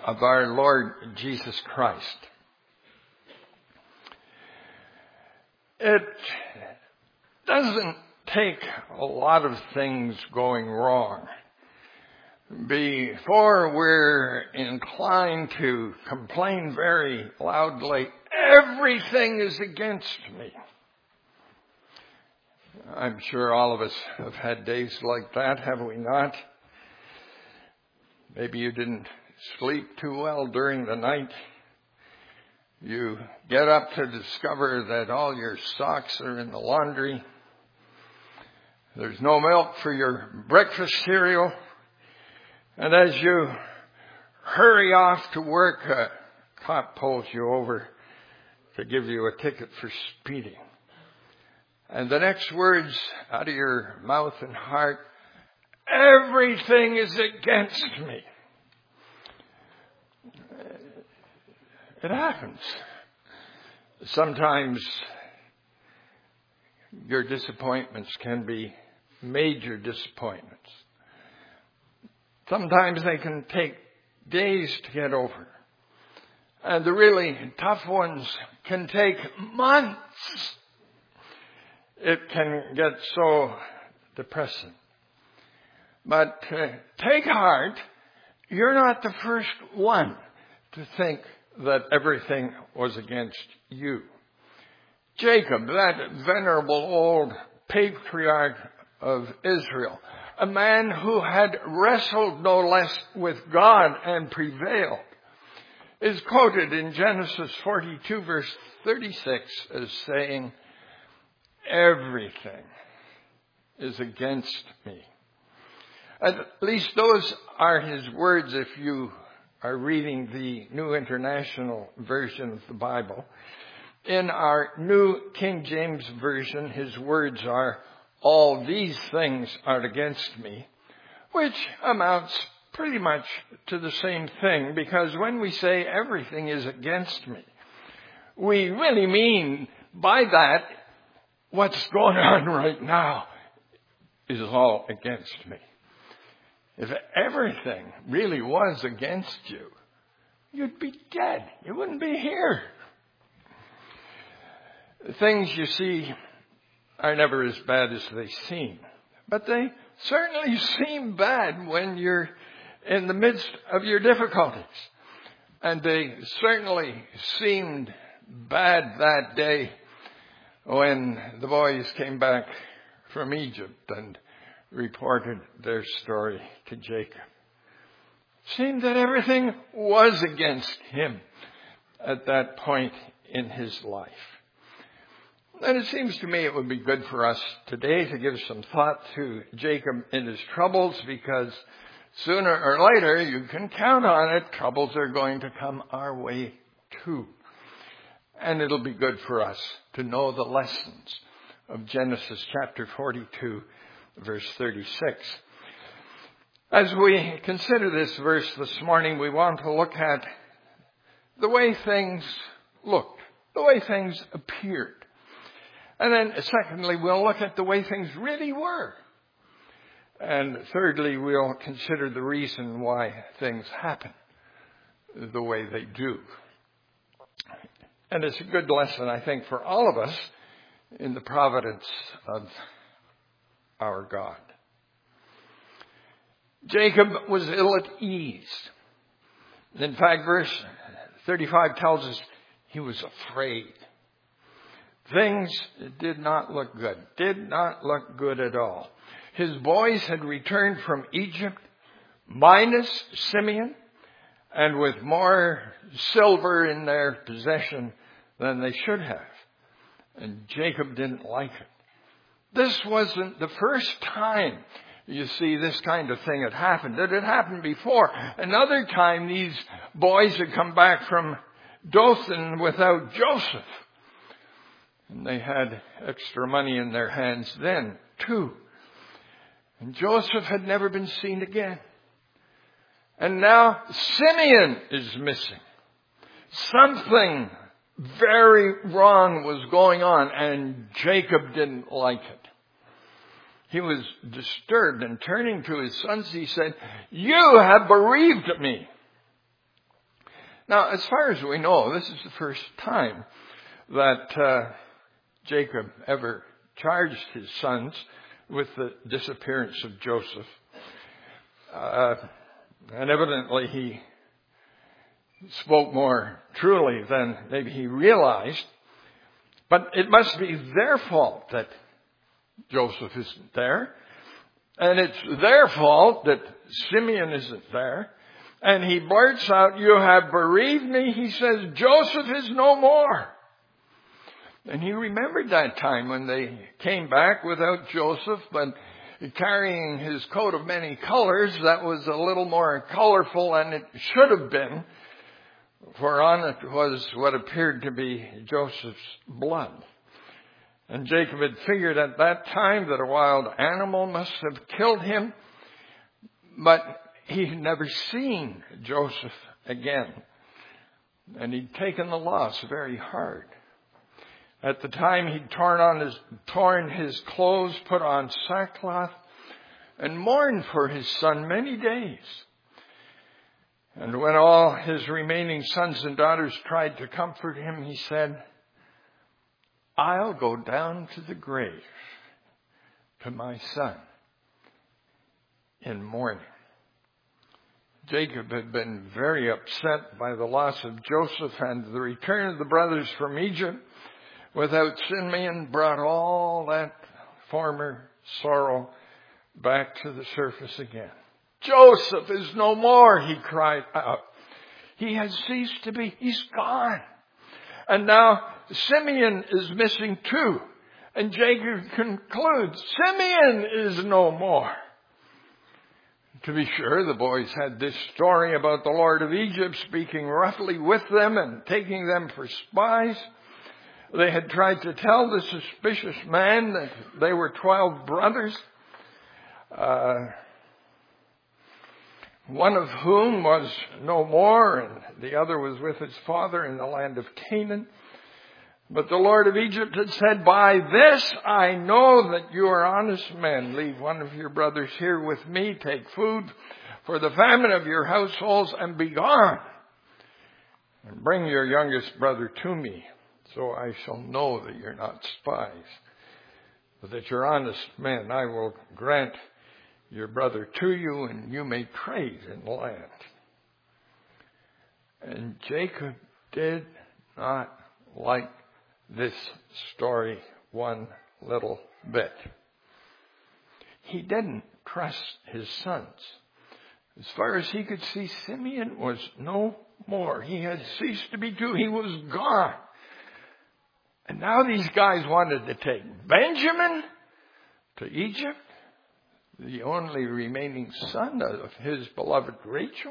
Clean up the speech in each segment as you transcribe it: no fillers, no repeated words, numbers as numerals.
of our Lord Jesus Christ. It doesn't take a lot of things going wrong before we're inclined to complain very loudly, everything is against me. I'm sure all of us have had days like that, have we not? Maybe you didn't sleep too well during the night. You get up to discover that all your socks are in the laundry. There's no milk for your breakfast cereal. And as you hurry off to work, a cop pulls you over to give you a ticket for speeding. And the next words out of your mouth and heart, everything is against me. It happens. Sometimes your disappointments can be major disappointments. Sometimes they can take days to get over. And the really tough ones can take months. It can get so depressing. But take heart, you're not the first one to think that everything was against you. Jacob, that venerable old patriarch of Israel, a man who had wrestled no less with God and prevailed, is quoted in Genesis 42 verse 36 as saying, everything is against me. At least those are his words if you are reading the New International Version of the Bible. In our New King James Version, his words are, all these things are against me, which amounts pretty much to the same thing, because when we say everything is against me, we really mean by that what's going on right now is all against me. If everything really was against you, you'd be dead. You wouldn't be here. Things you see are never as bad as they seem. But they certainly seem bad when you're in the midst of your difficulties. And they certainly seemed bad that day when the boys came back from Egypt and reported their story to Jacob. It seemed that everything was against him at that point in his life. And it seems to me it would be good for us today to give some thought to Jacob in his troubles, because sooner or later, you can count on it, troubles are going to come our way too. And it'll be good for us to know the lessons of Genesis chapter 42, verse 36. As we consider this verse this morning, we want to look at the way things looked, the way things appeared. And then secondly, we'll look at the way things really were. And thirdly, we'll consider the reason why things happen the way they do. And it's a good lesson, I think, for all of us in the providence of our God. Jacob was ill at ease. In fact, verse 35 tells us he was afraid. Things did not look good at all. His boys had returned from Egypt minus Simeon and with more silver in their possession than they should have. And Jacob didn't like it. This wasn't the first time, you see, this kind of thing had happened. It had happened before. Another time these boys had come back from Dothan without Joseph. And they had extra money in their hands then, too. And Joseph had never been seen again. And now Simeon is missing. Something very wrong was going on, and Jacob didn't like it. He was disturbed, and turning to his sons, he said, "You have bereaved me." Now, as far as we know, this is the first time that Jacob ever charged his sons with the disappearance of Joseph. And evidently he spoke more truly than maybe he realized. But it must be their fault that Joseph isn't there. And it's their fault that Simeon isn't there. And he blurts out, "You have bereaved me." He says, "Joseph is no more." And he remembered that time when they came back without Joseph, but carrying his coat of many colors that was a little more colorful than it should have been, for on it was what appeared to be Joseph's blood. And Jacob had figured at that time that a wild animal must have killed him, but he had never seen Joseph again. And he'd taken the loss very hard. At the time, he'd torn his clothes, put on sackcloth, and mourned for his son many days. And when all his remaining sons and daughters tried to comfort him, he said, "I'll go down to the grave to my son in mourning." Jacob had been very upset by the loss of Joseph, and the return of the brothers from Egypt without Simeon brought all that former sorrow back to the surface again. "Joseph is no more," he cried out. "He has ceased to be. He's gone." And now Simeon is missing too. And Jacob concludes, Simeon is no more. To be sure, the boys had this story about the Lord of Egypt speaking roughly with them and taking them for spies. They had tried to tell the suspicious man that they were 12 brothers, one of whom was no more, and the other was with his father in the land of Canaan. But the Lord of Egypt had said, "By this I know that you are honest men. Leave one of your brothers here with me. Take food for the famine of your households and be gone. And bring your youngest brother to me, so I shall know that you're not spies, but that you're honest men. I will grant your brother to you, and you may trade in the land." And Jacob did not like this story one little bit. He didn't trust his sons. As far as he could see, Simeon was no more. He had ceased to be two. He was gone. And now these guys wanted to take Benjamin to Egypt, the only remaining son of his beloved Rachel.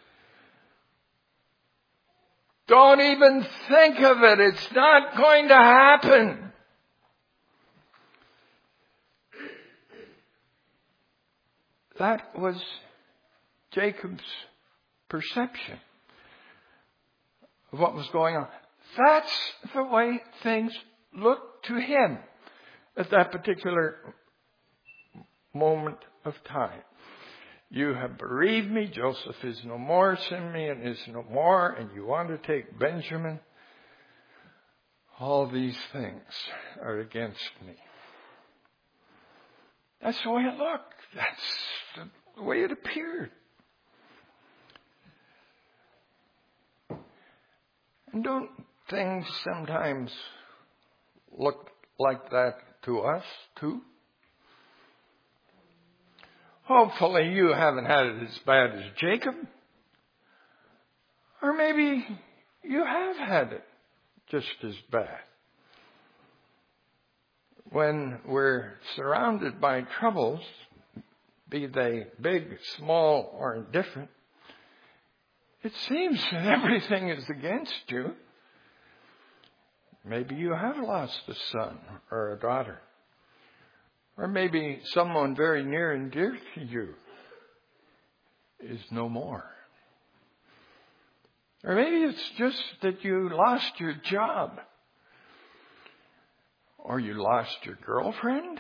Don't even think of it. It's not going to happen. That was Jacob's perception of what was going on. That's the way things looked to him at that particular moment of time. You have bereaved me. Joseph is no more. Simeon is no more. And you want to take Benjamin. All these things are against me. That's the way it looked. That's the way it appeared. And don't things sometimes look like that to us too? Hopefully you haven't had it as bad as Jacob. Or maybe you have had it just as bad. When we're surrounded by troubles, be they big, small, or indifferent, it seems that everything is against you. Maybe you have lost a son or a daughter. Or maybe someone very near and dear to you is no more. Or maybe it's just that you lost your job. Or you lost your girlfriend.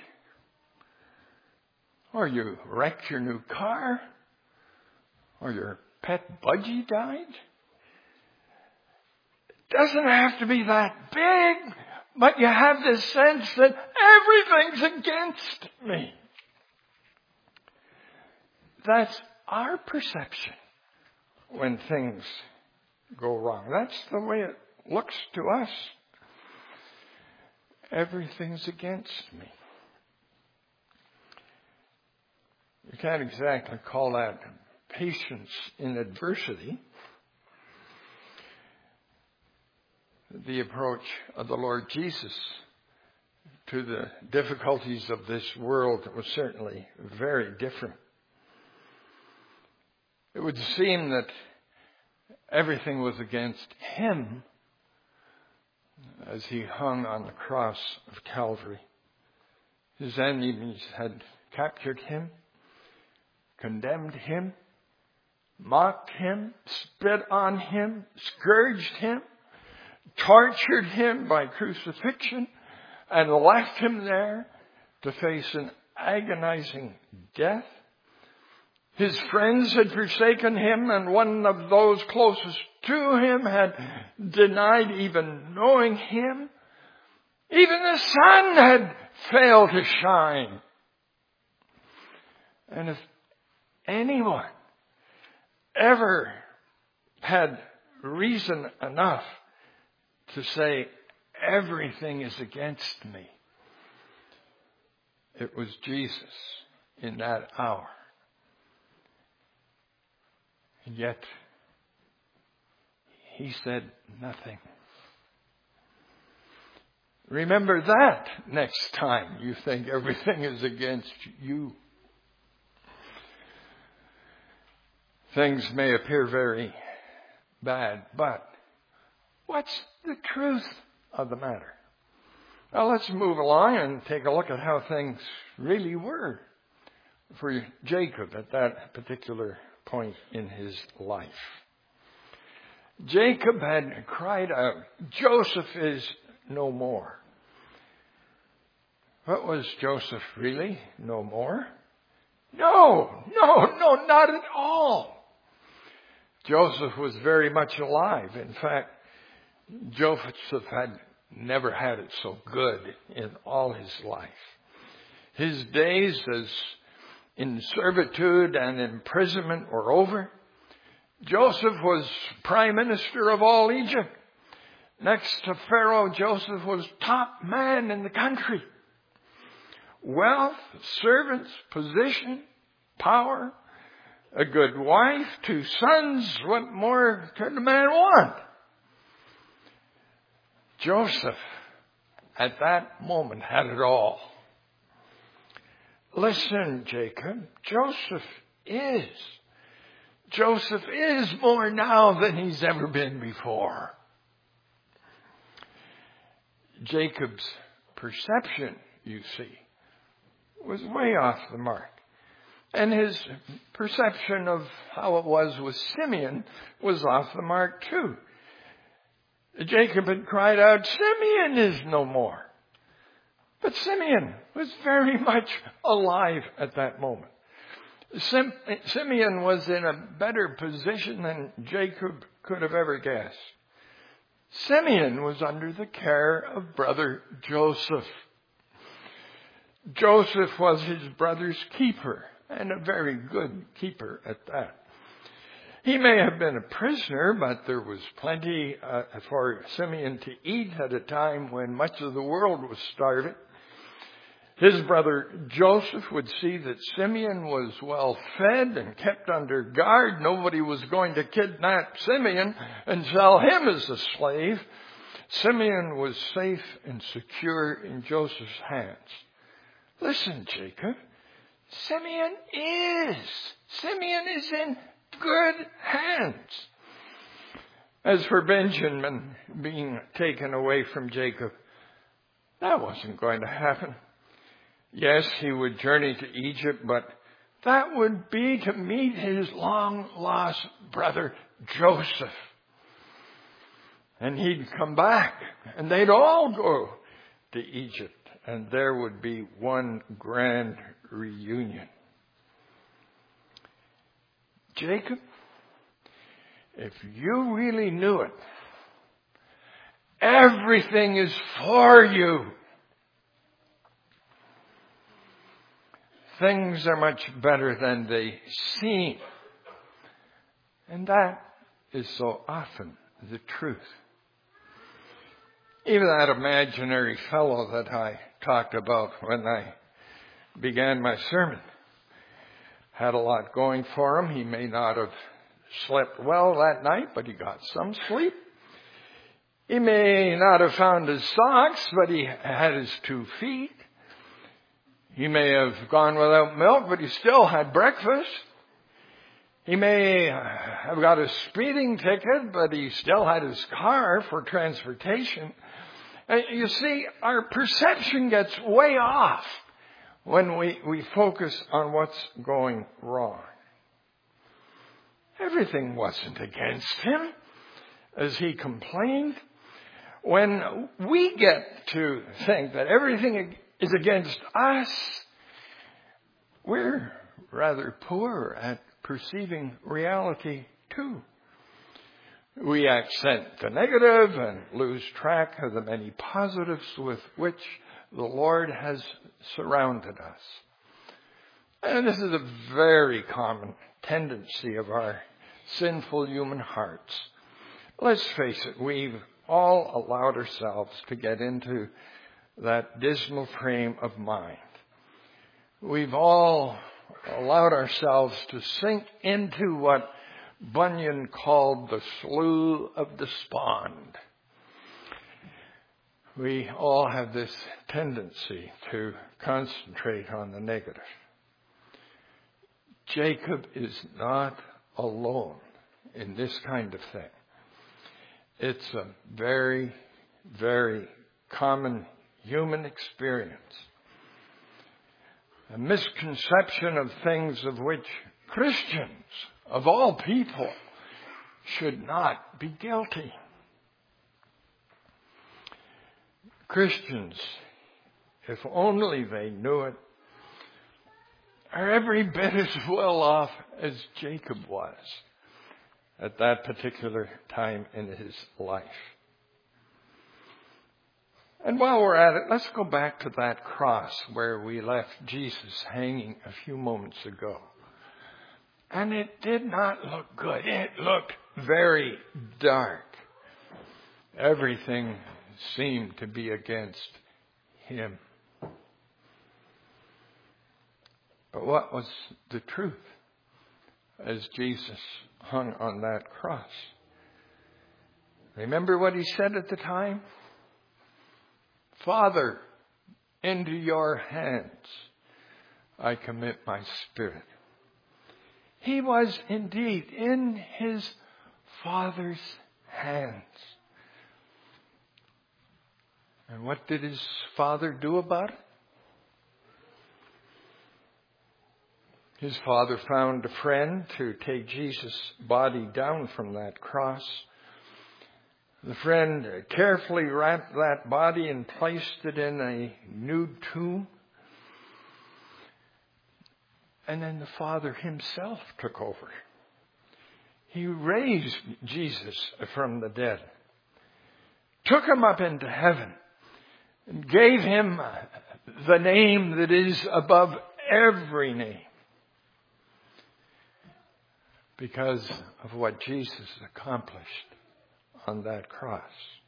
Or you wrecked your new car. Or your pet budgie died. Doesn't have to be that big, but you have this sense that everything's against me. That's our perception when things go wrong. That's the way it looks to us. Everything's against me. You can't exactly call that patience in adversity. The approach of the Lord Jesus to the difficulties of this world was certainly very different. It would seem that everything was against him as he hung on the cross of Calvary. His enemies had captured him, condemned him, mocked him, spit on him, scourged him, tortured him by crucifixion, and left him there to face an agonizing death. His friends had forsaken him, and one of those closest to him had denied even knowing him. Even the sun had failed to shine. And if anyone ever had reason enough to say, everything is against me, it was Jesus in that hour. And yet, he said nothing. Remember that next time you think everything is against you. Things may appear very bad, but what's the truth of the matter? Now let's move along and take a look at how things really were for Jacob at that particular point in his life. Jacob had cried out, Joseph is no more. What was Joseph really no more? No, not at all. Joseph was very much alive. In fact, Joseph had never had it so good in all his life. His days as in servitude and imprisonment were over. Joseph was prime minister of all Egypt. Next to Pharaoh, Joseph was top man in the country. Wealth, servants, position, power, a good wife, 2 sons. What more could a man want? Joseph, at that moment, had it all. Listen, Jacob, Joseph is more now than he's ever been before. Jacob's perception, you see, was way off the mark. And his perception of how it was with Simeon was off the mark too. Jacob had cried out, Simeon is no more. But Simeon was very much alive at that moment. Simeon was in a better position than Jacob could have ever guessed. Simeon was under the care of brother Joseph. Joseph was his brother's keeper, and a very good keeper at that. He may have been a prisoner, but there was plenty for Simeon to eat at a time when much of the world was starving. His brother Joseph would see that Simeon was well fed and kept under guard. Nobody was going to kidnap Simeon and sell him as a slave. Simeon was safe and secure in Joseph's hands. Listen, Jacob, Simeon is in good hands. As for Benjamin being taken away from Jacob, that wasn't going to happen. Yes, he would journey to Egypt, but that would be to meet his long-lost brother Joseph. And he'd come back, and they'd all go to Egypt, and there would be one grand reunion. Jacob, if you really knew it, Everything is for you. Things are much better than they seem. And that is so often the truth. Even that imaginary fellow that I talked about when I began my sermon had a lot going for him. He may not have slept well that night, but he got some sleep. He may not have found his socks, but he had his 2 feet. He may have gone without milk, but he still had breakfast. He may have got a speeding ticket, but he still had his car for transportation. You see, our perception gets way off when we focus on what's going wrong. Everything wasn't against him, as he complained. When we get to think that everything is against us, we're rather poor at perceiving reality too. We accent the negative and lose track of the many positives with which the Lord has surrounded us. And this is a very common tendency of our sinful human hearts. Let's face it, we've all allowed ourselves to get into that dismal frame of mind. We've all allowed ourselves to sink into what Bunyan called the slough of despond. We all have this tendency to concentrate on the negative. Jacob is not alone in this kind of thing. It's a very, very common human experience. A misconception of things of which Christians, of all people, should not be guilty. Christians, if only they knew it, are every bit as well off as Jacob was at that particular time in his life. And while we're at it, let's go back to that cross where we left Jesus hanging a few moments ago. And it did not look good. It looked very dark. Everything seemed to be against him. But what was the truth as Jesus hung on that cross? Remember what he said at the time? Father, into your hands I commit my spirit. He was indeed in his Father's hands. And what did his Father do about it? His Father found a friend to take Jesus' body down from that cross. The friend carefully wrapped that body and placed it in a new tomb. And then the Father himself took over. He raised Jesus from the dead, took him up into heaven, and gave him the name that is above every name, because of what Jesus accomplished on that cross.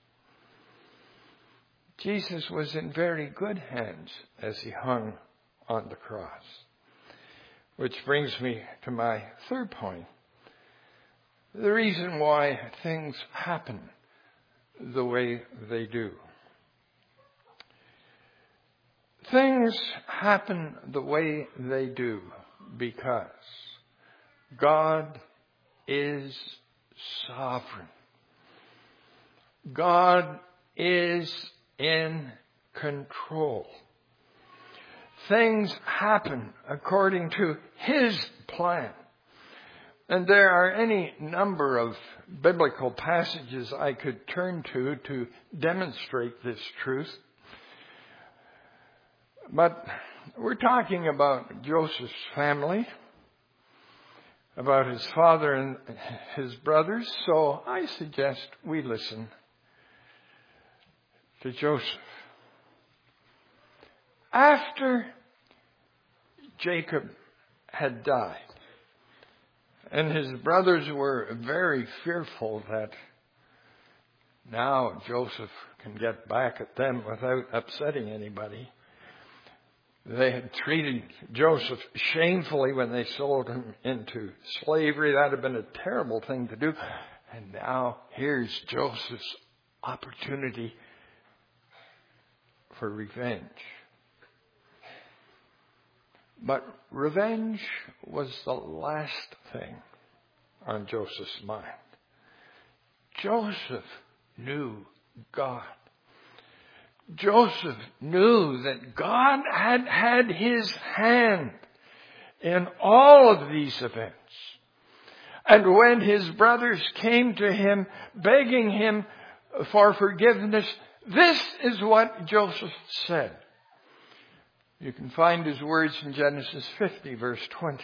Jesus was in very good hands as he hung on the cross. Which brings me to my third point. The reason why things happen the way they do. Things happen the way they do because God is sovereign. God is in control. Things happen according to his plan. And there are any number of biblical passages I could turn to demonstrate this truth. But we're talking about Joseph's family, about his father and his brothers, so I suggest we listen to Joseph. After Jacob had died, and his brothers were very fearful that now Joseph can get back at them without upsetting anybody. They had treated Joseph shamefully when they sold him into slavery. That had been a terrible thing to do. And now here's Joseph's opportunity for revenge. But revenge was the last thing on Joseph's mind. Joseph knew God. Joseph knew that God had his hand in all of these events. And when his brothers came to him, begging him for forgiveness, this is what Joseph said. You can find his words in Genesis 50, verse 20.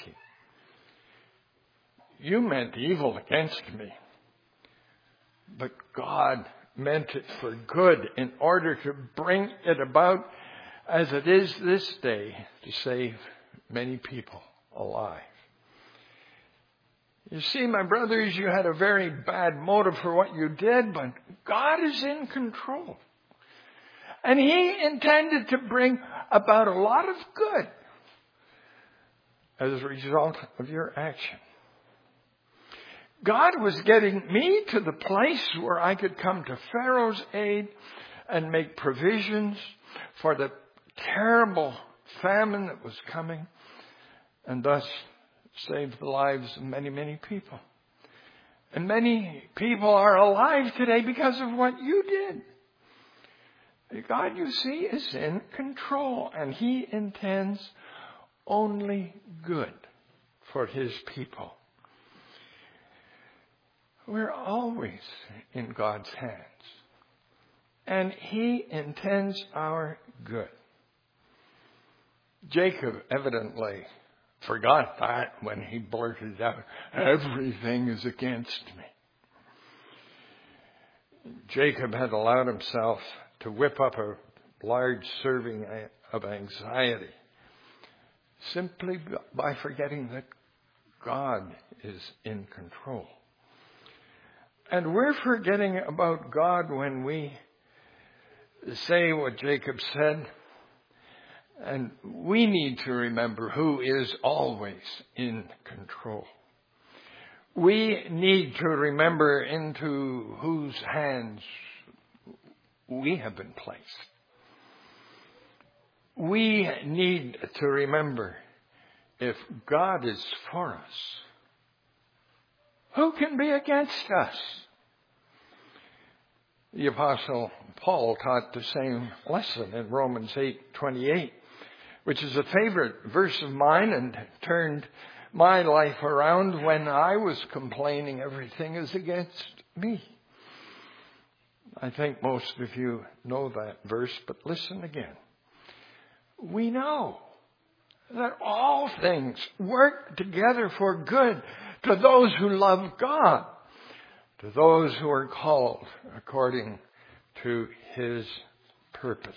You meant evil against me, but God meant it for good in order to bring it about as it is this day to save many people alive. You see, my brothers, you had a very bad motive for what you did, but God is in control. And He intended to bring about a lot of good as a result of your action. God was getting me to the place where I could come to Pharaoh's aid and make provisions for the terrible famine that was coming, and thus save the lives of many, many people. And many people are alive today because of what you did. God, you see, is in control, and He intends only good for His people. We're always in God's hands, and He intends our good. Jacob evidently forgot that when he blurted out, "Everything is against me." Jacob had allowed himself to whip up a large serving of anxiety simply by forgetting that God is in control. And we're forgetting about God when we say what Jacob said. And we need to remember who is always in control. We need to remember into whose hands we have been placed. We need to remember, if God is for us, who can be against us? The Apostle Paul taught the same lesson in Romans 8:28, which is a favorite verse of mine and turned my life around when I was complaining everything is against me. I think most of you know that verse, but listen again. We know that all things work together for good to those who love God, to those who are called according to His purpose.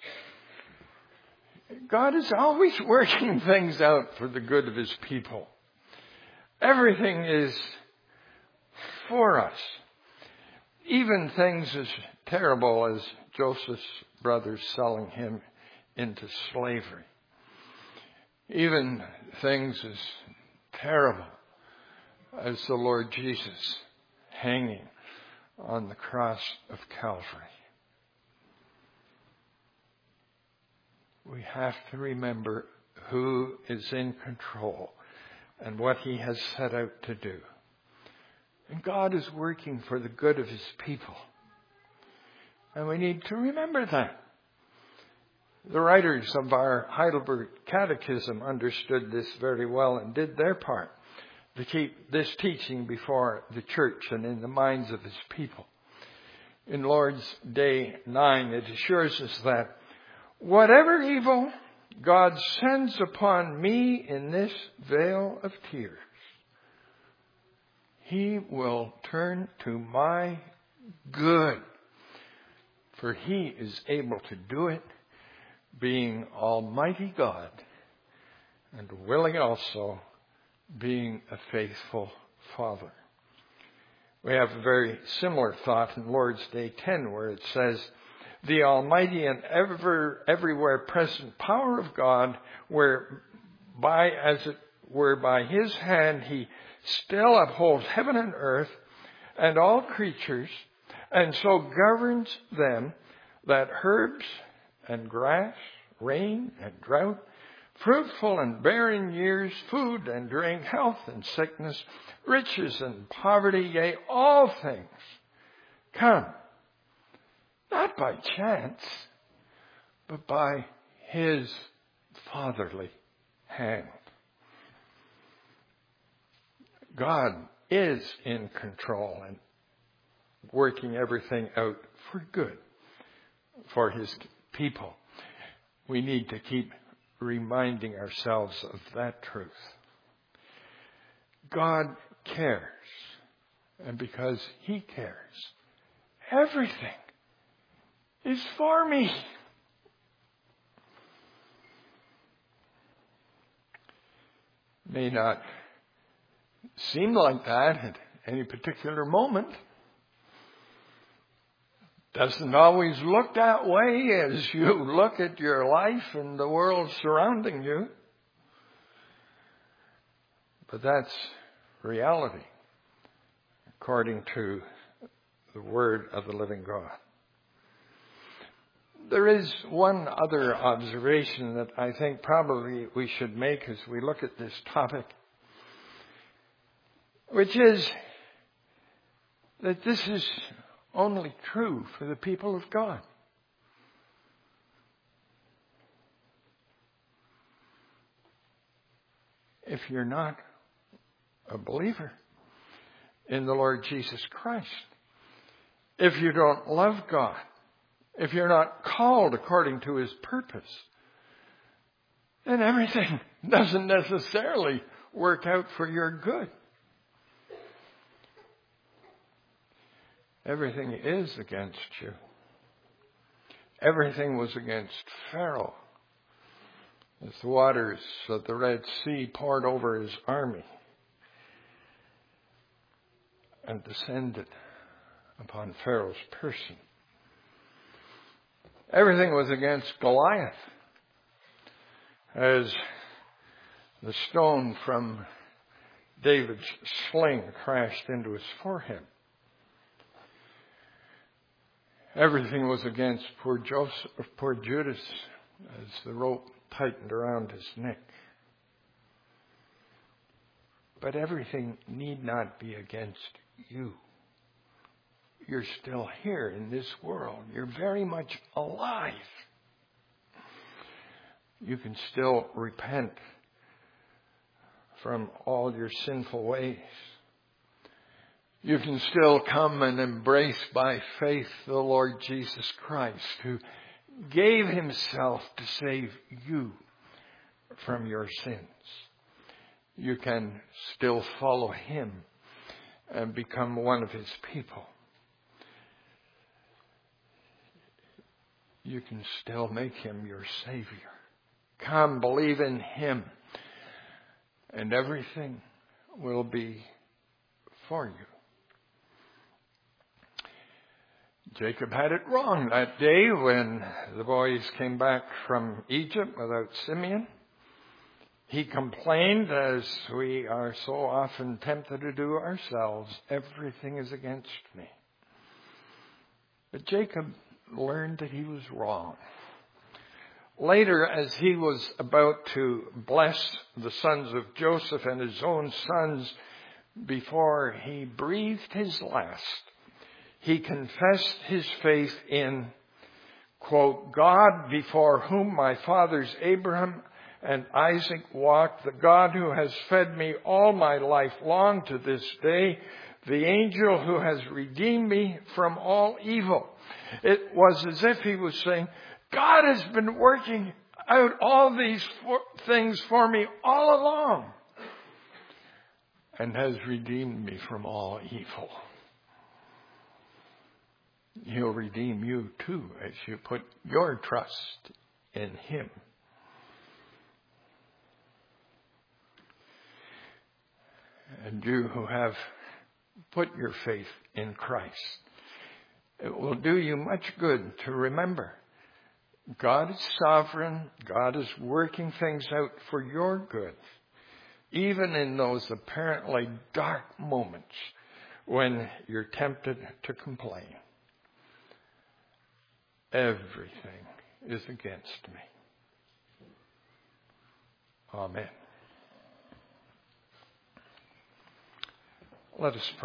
God is always working things out for the good of His people. Everything is for us. Even things as terrible as Joseph's brothers selling him into slavery. Even things as terrible as the Lord Jesus hanging on the cross of Calvary. We have to remember who is in control and what He has set out to do. And God is working for the good of His people. And we need to remember that. The writers of our Heidelberg Catechism understood this very well and did their part to keep this teaching before the church and in the minds of His people. In Lord's Day 9, it assures us that whatever evil God sends upon me in this vale of tears, He will turn to my good For he is able to do it, being Almighty God, and willing also, being a faithful Father. We have a very similar thought in Lord's Day 10, where it says, the almighty and everywhere present power of God, whereby, as it were by his hand, he still upholds heaven and earth and all creatures, and so governs them, that herbs and grass, rain and drought, fruitful and barren years, food and drink, health and sickness, riches and poverty, yea, all things come, not by chance, but by his fatherly hand. God is in control and working everything out for good for his people. We need to keep reminding ourselves of that truth. God cares, and because he cares, everything is for me. May not seem like that at any particular moment. Doesn't always look that way as you look at your life and the world surrounding you. But that's reality, according to the Word of the living God. There is one other observation that I think probably we should make as we look at this topic, which is that this is only true for the people of God. If you're not a believer in the Lord Jesus Christ, if you don't love God, if you're not called according to his purpose, then everything doesn't necessarily work out for your good. Everything is against you. Everything was against Pharaoh as the waters of the Red Sea poured over his army and descended upon Pharaoh's person. Everything was against Goliath as the stone from David's sling crashed into his forehead. Everything was against poor Judas as the rope tightened around his neck. But everything need not be against you. You're still here in this world. You're very much alive. You can still repent from all your sinful ways. You can still come and embrace by faith the Lord Jesus Christ, who gave himself to save you from your sins. You can still follow him and become one of his people. You can still make him your Savior. Come, believe in him, and everything will be for you. Jacob had it wrong that day when the boys came back from Egypt without Simeon. He complained, as we are so often tempted to do ourselves, everything is against me. But Jacob learned that he was wrong. Later, as he was about to bless the sons of Joseph and his own sons before he breathed his last, he confessed his faith in, quote, God before whom my fathers Abraham and Isaac walked, the God who has fed me all my life long to this day, the angel who has redeemed me from all evil. It was as if he was saying, God has been working out all these things for me all along and has redeemed me from all evil. He'll redeem you too as you put your trust in Him. And you who have put your faith in Christ, it will do you much good to remember God is sovereign. God is working things out for your good, even in those apparently dark moments when you're tempted to complain. Everything is against me. Amen. Let us pray.